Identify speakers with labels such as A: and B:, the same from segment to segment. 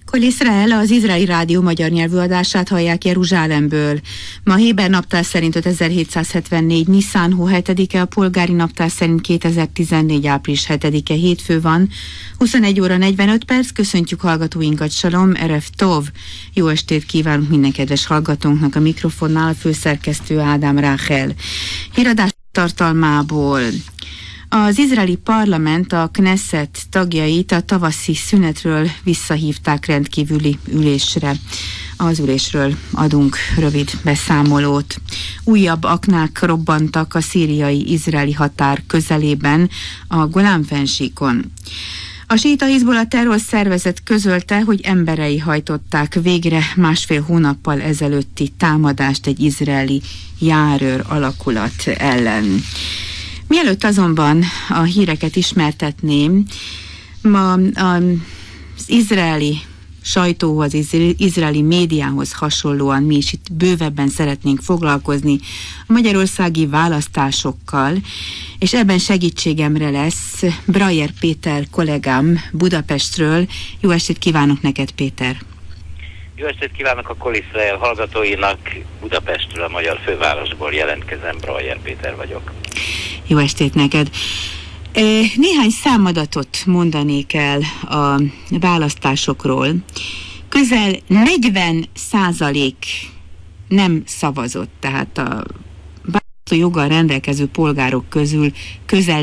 A: Kol Israel, az izraeli rádió magyar nyelvű adását hallják Jeruzsálemből. Ma Héber naptár szerint 5774. Niszán hó 7-e, a polgári naptár szerint 2014. április 7-e hétfő van. 21 óra 45 perc, köszöntjük hallgatóinkat, Salom, Erev Tov. Jó estét kívánunk minden kedves hallgatónknak, a mikrofonnál a főszerkesztő Ádám Ráhel. Híradás tartalmából. Az izraeli parlament a Knesset tagjait a tavaszi szünetről visszahívták rendkívüli ülésre. Az ülésről adunk rövid beszámolót. Újabb aknák robbantak a szíriai-izraeli határ közelében, a Golán-fennsíkon. A síita Hizbollah terrorszervezet közölte, hogy emberei hajtották végre másfél hónappal ezelőtti támadást egy izraeli járőr alakulat ellen. Mielőtt azonban a híreket ismertetném, ma az izraeli sajtóhoz, az izraeli médiához hasonlóan mi is itt bővebben szeretnénk foglalkozni a magyarországi választásokkal, és ebben segítségemre lesz Brajer Péter kollégám Budapestről. Jó estét kívánok neked, Péter!
B: Jó estét kívánok a Kol Israel hallgatóinak, Budapestről, a magyar fővárosból jelentkezem, Brajer Péter vagyok.
A: Jó estét neked! Néhány számadatot mondanék el a választásokról. Közel 40% nem szavazott, tehát a joggal rendelkező polgárok közül közel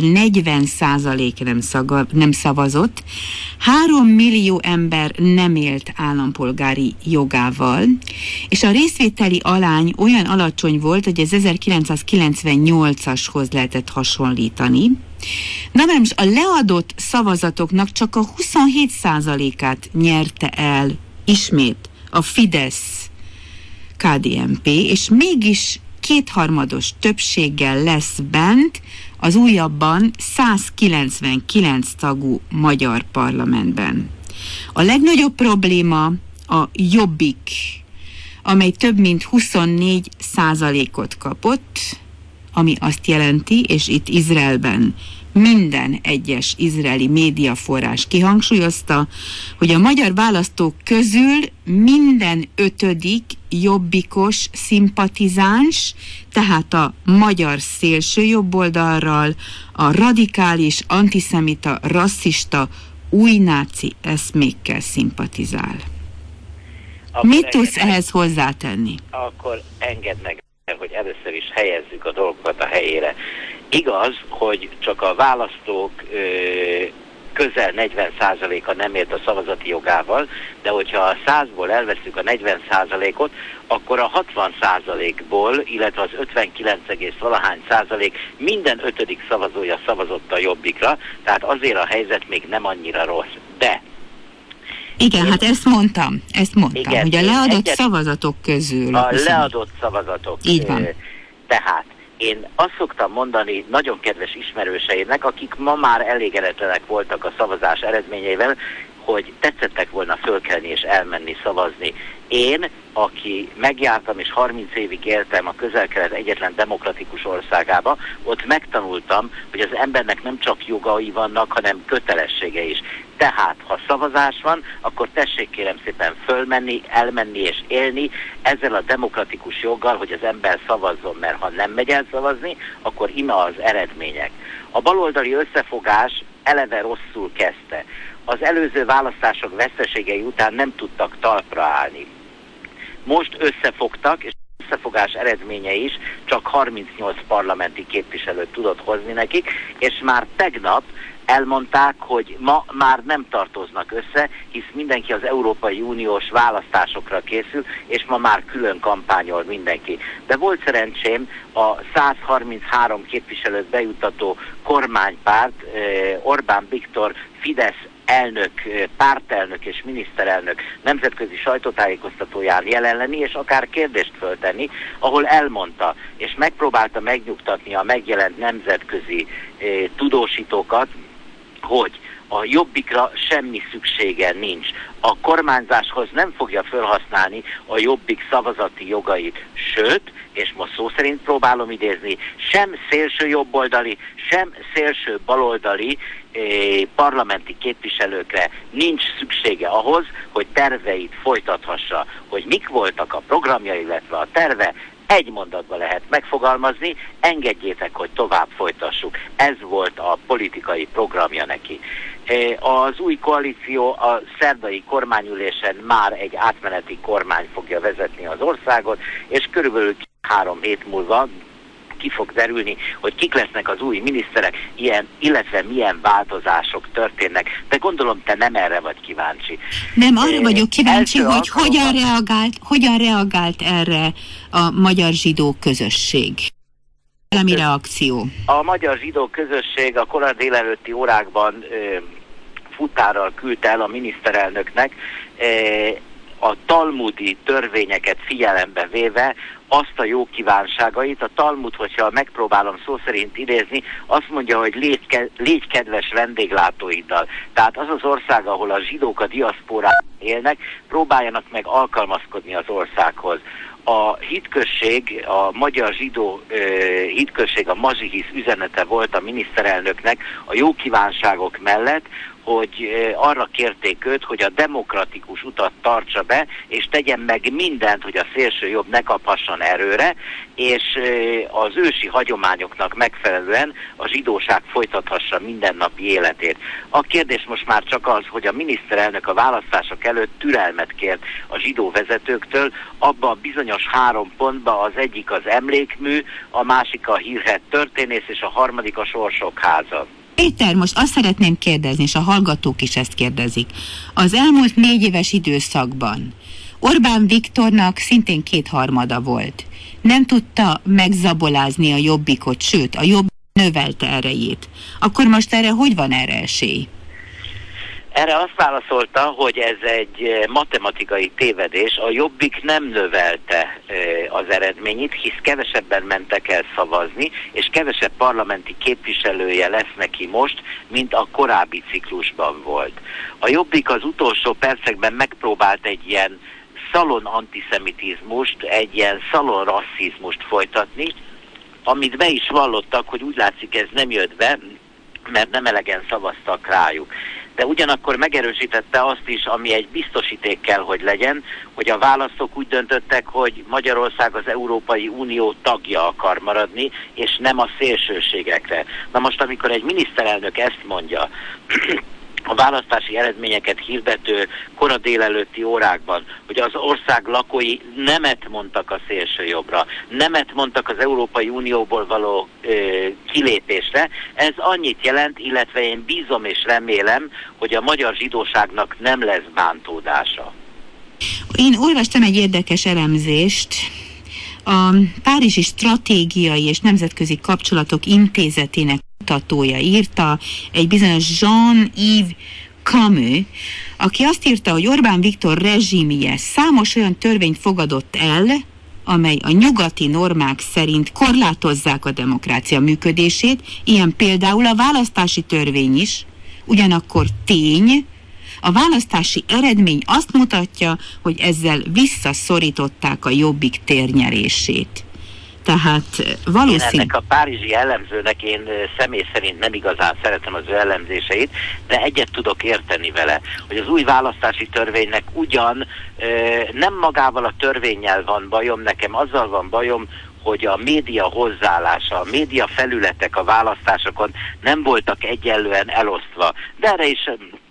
A: 40% nem szavazott, 3 millió ember nem élt állampolgári jogával, és a részvételi arány olyan alacsony volt, hogy ez 1998-ashoz lehetett hasonlítani. De nem is a leadott szavazatoknak csak a 27%-át nyerte el ismét a Fidesz KDNP, és mégis kétharmados többséggel lesz bent az újabban 199 tagú magyar parlamentben. A legnagyobb probléma a Jobbik, amely több mint 24%-ot kapott, ami azt jelenti, és itt Izraelben minden egyes izraeli médiaforrás kihangsúlyozta, hogy a magyar választók közül minden 5. jobbikos szimpatizáns, tehát a magyar szélső jobboldalral, a radikális, antiszemita, rasszista, új náci eszmékkel szimpatizál. Mit tudsz ehhez hozzátenni?
B: Akkor engedd meg, hogy először is helyezzük a dolgokat a helyére. Igaz, hogy csak a választók közel 40%-a nem élt a szavazati jogával, de hogyha a 100-ból elveszünk a 40%-ot, akkor a 60%-ból, illetve az 59,valahány% minden 5. szavazója szavazott a Jobbikra, tehát azért a helyzet még nem annyira rossz. De
A: igen, hát ezt mondtam, igen, hogy a leadott szavazatok közül.
B: A leadott szavazatok.
A: Így van.
B: Tehát én azt szoktam mondani nagyon kedves ismerőseimnek, akik ma már elégedetlenek voltak a szavazás eredményeivel, hogy tetszettek volna fölkelni és elmenni szavazni. Én, aki megjártam és 30 évig éltem a Közel-Kelet egyetlen demokratikus országába, ott megtanultam, hogy az embernek nem csak jogai vannak, hanem kötelessége is. Tehát, ha szavazás van, akkor tessék kérem szépen fölmenni, elmenni és élni ezzel a demokratikus joggal, hogy az ember szavazzon, mert ha nem megy el szavazni, akkor ime az eredmények. A baloldali összefogás eleve rosszul kezdte. Az előző választások veszteségei után nem tudtak talpra állni. Most összefogtak, és összefogás eredménye is csak 38 parlamenti képviselőt tudott hozni nekik, és már tegnap elmondták, hogy ma már nem tartoznak össze, hisz mindenki az Európai Uniós választásokra készül, és ma már külön kampányol mindenki. De volt szerencsém a 133 képviselőt bejuttató kormánypárt, Orbán Viktor, Fidesz elnök, pártelnök és miniszterelnök nemzetközi sajtótájékoztatóján jelen lenni, és akár kérdést föltenni, ahol elmondta, és megpróbálta megnyugtatni a megjelent nemzetközi tudósítókat, hogy a Jobbikra semmi szüksége nincs. A kormányzáshoz nem fogja felhasználni a Jobbik szavazati jogait, sőt, és most szó szerint próbálom idézni, sem szélső jobboldali, sem szélső baloldali parlamenti képviselőkre nincs szüksége ahhoz, hogy terveit folytathassa. Hogy mik voltak a programjai, illetve a terve, egy mondatban lehet megfogalmazni, engedjétek, hogy tovább folytassuk. Ez volt a politikai programja neki. Az új koalíció a szerdai kormányülésen már egy átmeneti kormány fogja vezetni az országot, és körülbelül 3 hét múlva ki fog derülni, hogy kik lesznek az új miniszterek, illetve milyen változások történnek. De gondolom, te nem erre vagy kíváncsi.
A: Nem, arra vagyok kíváncsi, hogy hogyan reagált erre a magyar zsidó közösség. Valami reakció.
B: A magyar zsidó közösség a kora délelőtti órákban futárral küldte el a miniszterelnöknek a talmudi törvényeket figyelembe véve azt a jó kívánságait. A Talmud, hogyha megpróbálom szó szerint idézni, azt mondja, hogy légy kedves vendéglátóiddal. Tehát az az ország, ahol a zsidók a diaszporában élnek, próbáljanak meg alkalmazkodni az országhoz. A hitközség, a magyar zsidó hitközség, a mazsihisz üzenete volt a miniszterelnöknek a jó kívánságok mellett, hogy arra kérték őt, hogy a demokratikus utat tartsa be, és tegyen meg mindent, hogy a szélső jobb ne kaphasson erőre, és az ősi hagyományoknak megfelelően a zsidóság folytathassa mindennapi életét. A kérdés most már csak az, hogy a miniszterelnök a választások előtt türelmet kért a zsidó vezetőktől, abban a bizonyos 3 pontban, az egyik az emlékmű, a másik a hírhedt történész, és a harmadik a sorsok háza.
A: Péter, most azt szeretném kérdezni, és a hallgatók is ezt kérdezik. Az elmúlt 4 éves időszakban Orbán Viktornak szintén 2/3 volt. Nem tudta megzabolázni a Jobbikot, sőt, a Jobbik növelte erejét. Akkor most erre hogy van erre esély?
B: Erre azt válaszolta, hogy ez egy matematikai tévedés. A Jobbik nem növelte az eredményét, hisz kevesebben mentek el szavazni, és kevesebb parlamenti képviselője lesz neki most, mint a korábbi ciklusban volt. A Jobbik az utolsó percekben megpróbált egy ilyen szalon antiszemitizmust, egy ilyen szalon rasszizmust folytatni, amit be is vallottak, hogy úgy látszik, ez nem jött be, mert nem elegen szavaztak rájuk. De ugyanakkor megerősítette azt is, ami egy biztosíték kell, hogy legyen, hogy a választók úgy döntöttek, hogy Magyarország az Európai Unió tagja akar maradni, és nem a szélsőségekre. Na most, amikor egy miniszterelnök ezt mondja, a választási eredményeket hirdető kora délelőtti órákban, hogy az ország lakói nemet mondtak a szélsőjobbra, nemet mondtak az Európai Unióból való kilépésre, ez annyit jelent, illetve én bízom és remélem, hogy a magyar zsidóságnak nem lesz bántódása.
A: Én olvastam egy érdekes elemzést. A Párizsi Stratégiai és Nemzetközi Kapcsolatok Intézetének kutatója írta, egy bizonyos Jean-Yves Camus, aki azt írta, hogy Orbán Viktor rezsimje számos olyan törvényt fogadott el, amely a nyugati normák szerint korlátozzák a demokrácia működését, ilyen például a választási törvény is, ugyanakkor tény, a választási eredmény azt mutatja, hogy ezzel visszaszorították a Jobbik térnyerését. Tehát valószínű...
B: Ennek a párizsi elemzőnek én személy szerint nem igazán szeretem az ő elemzéseit, de egyet tudok érteni vele, hogy az új választási törvénynek ugyan nem magával a törvénnyel van bajom, nekem azzal van bajom, hogy a média hozzáállása, a média felületek a választásokon nem voltak egyenlően elosztva. De erre is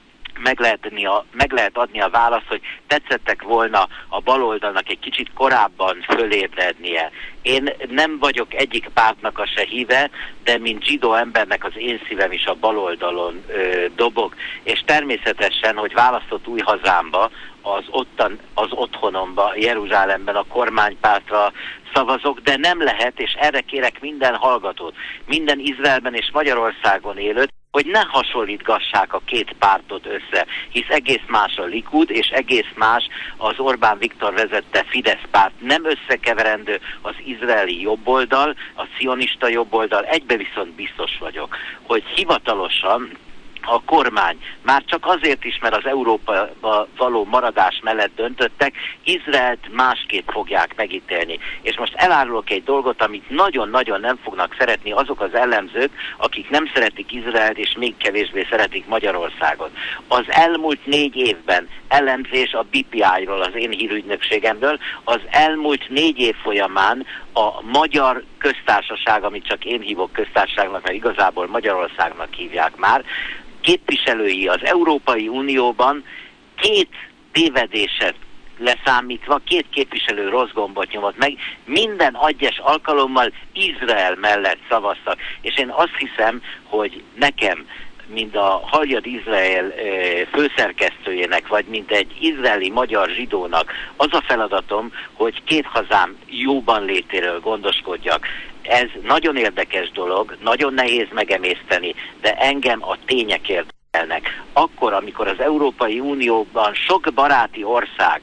B: meg lehet adni a választ, hogy tetszettek volna a baloldalnak egy kicsit korábban fölébrednie. Én nem vagyok egyik pártnak a se híve, de mint zsidó embernek az én szívem is a baloldalon dobog, és természetesen, hogy választott új hazámba, az otthonomba, Jeruzsálemben a kormánypártra szavazok, de nem lehet, és erre kérek minden hallgatót, minden Izraelben és Magyarországon élőt, hogy ne hasonlítgassák a 2 pártot össze, hisz egész más a Likud, és egész más az Orbán Viktor vezette Fidesz párt. Nem összekeverendő az izraeli jobboldal, a cionista jobboldal, egybe viszont biztos vagyok, hogy hivatalosan a kormány már csak azért is, mert az Európába való maradás mellett döntöttek, Izraelt másképp fogják megítélni. És most elárulok egy dolgot, amit nagyon-nagyon nem fognak szeretni azok az ellenzők, akik nem szeretik Izraelt, és még kevésbé szeretik Magyarországot. Az elmúlt 4 évben elemzés a BPI-ról, az én hírügynökségemről, az elmúlt 4 év folyamán a Magyar Köztársaság, amit csak én hívok köztársaságnak, mert igazából Magyarországnak hívják már, képviselői az Európai Unióban 2 tévedéset leszámítva, 2 képviselő rossz gombot nyomott meg, minden egyes alkalommal Izrael mellett szavaztak. És én azt hiszem, hogy nekem, mint a Haljad Izrael főszerkesztőjének, vagy mint egy izraeli magyar zsidónak az a feladatom, hogy 2 hazám jóban létéről gondoskodjak. Ez nagyon érdekes dolog, nagyon nehéz megemészteni, de engem a tények érdekelnek. Akkor, amikor az Európai Unióban sok baráti ország,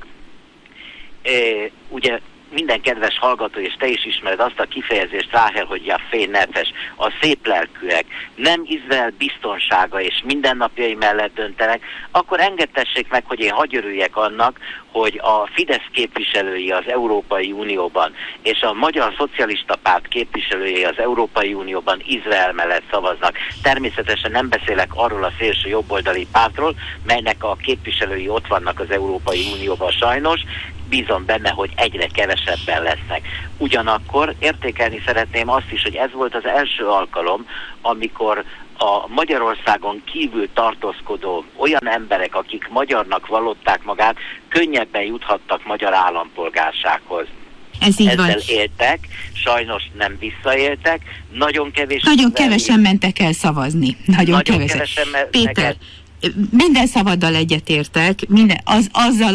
B: ugye minden kedves hallgató, és te is ismered azt a kifejezést, Ráhel, hogy Jaffé nefes, a szép lelkűek, nem Izrael biztonsága és mindennapjai mellett döntenek, akkor engedtessék meg, hogy én hagy örüljek annak, hogy a Fidesz képviselői az Európai Unióban és a Magyar Szocialista Párt képviselői az Európai Unióban Izrael mellett szavaznak. Természetesen nem beszélek arról a szélső jobboldali pártról, melynek a képviselői ott vannak az Európai Unióban sajnos, bízom benne, hogy egyre kevesebben lesznek. Ugyanakkor értékelni szeretném azt is, hogy ez volt az első alkalom, amikor a Magyarországon kívül tartózkodó olyan emberek, akik magyarnak vallották magát, könnyebben juthattak magyar állampolgársághoz. Ezzel éltek, sajnos nem visszaéltek, nagyon kevesen
A: mentek el szavazni. Nagyon kevesen. Péter, minden szavaddal egyetértek, azzal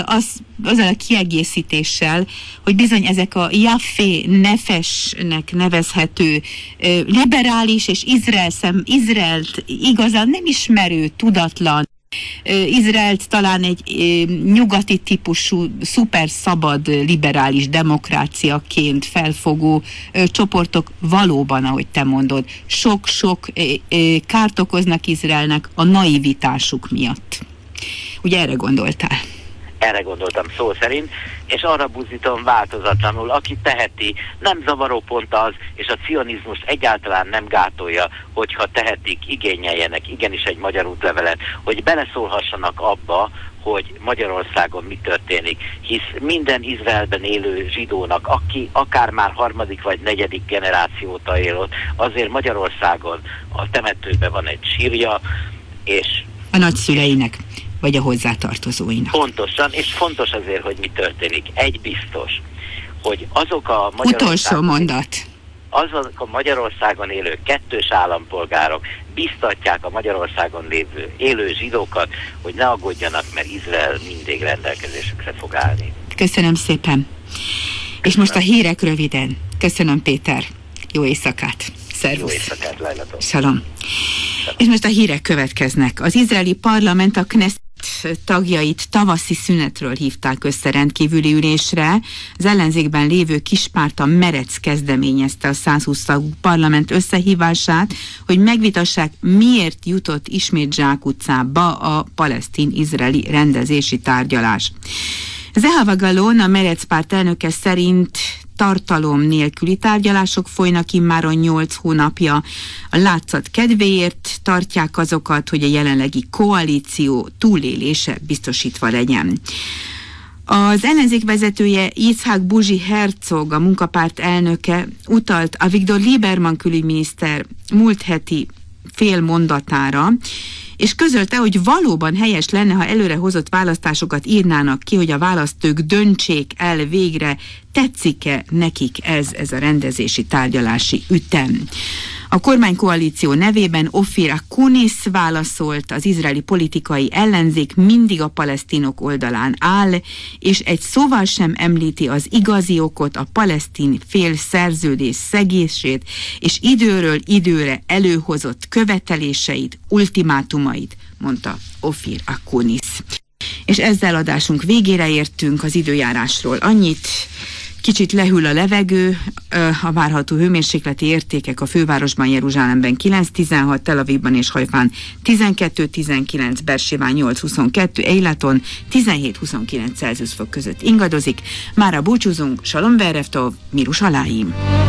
A: a kiegészítéssel, hogy bizony ezek a Jaffé nefesnek nevezhető liberális és Izraelt igazán nem ismerő, tudatlan, Izraelt talán egy nyugati típusú, szuper szabad liberális demokráciaként felfogó csoportok valóban, ahogy te mondod, sok-sok kárt okoznak Izraelnek a naivitásuk miatt. Ugye erre gondoltál?
B: Erre gondoltam szó szerint, és arra buzdítom változatlanul, aki teheti, nem zavaró pont az, és a cionizmust egyáltalán nem gátolja, hogyha tehetik, igényeljenek igenis egy magyar útlevelet, hogy beleszólhassanak abba, hogy Magyarországon mi történik, hisz minden Izraelben élő zsidónak, aki akár már 3. vagy 4. generációta él ott, azért Magyarországon a temetőben van egy sírja, és
A: a nagyszüleinek, vagy a hozzátartozóinak.
B: Pontosan, és fontos azért, hogy mi történik. Egy biztos, hogy azok a Magyarországon élő 2. állampolgárok biztatják a Magyarországon élő zsidókat, hogy ne aggódjanak, mert Izrael mindig rendelkezésükre fog állni.
A: Köszönöm szépen. És most a hírek röviden. Köszönöm, Péter. Jó éjszakát. Szervusz.
B: Jó éjszakát, Lajlatom.
A: Shalom. És most a hírek következnek. Az izraeli parlament a Knesset tagjait tavaszi szünetről hívták össze rendkívüli ülésre. Az ellenzékben lévő kispárt, a Merec kezdeményezte a 120 tagú parlament összehívását, hogy megvitassák, miért jutott ismét zsákutcába a palesztin-izraeli rendezési tárgyalás. Zehava Galon, a Merec párt elnöke szerint tartalom nélküli tárgyalások folynak immáron 8 hónapja. A látszat kedvéért tartják azokat, hogy a jelenlegi koalíció túlélése biztosítva legyen. Az ellenzék vezetője, Yitzhak Buzsi Herzog, a munkapárt elnöke utalt Avigdor Lieberman külügyminiszter múlt heti fél mondatára, és közölte, hogy valóban helyes lenne, ha előre hozott választásokat írnának ki, hogy a választók döntsék el végre, tetszik-e nekik ez a rendezési tárgyalási ütem. A kormánykoalíció nevében Ofir Akunis válaszolt, az izraeli politikai ellenzék mindig a palesztinok oldalán áll, és egy szóval sem említi az igazi okot, a palesztin fél szerződés szegését, és időről időre előhozott követeléseit, ultimátumait, mondta Ofir Akunis. És ezzel adásunk végére értünk, az időjárásról annyit. Kicsit lehűl a levegő, a várható hőmérsékleti értékek a fővárosban, Jeruzsálemben 9-16, Tel Avivban és Hajfán 12-19, Bersébán 8-22, Eilaton 17-29 Celsius fok között ingadozik. Mára búcsúzunk, Shalom Verev Tov, Mirus Aláim.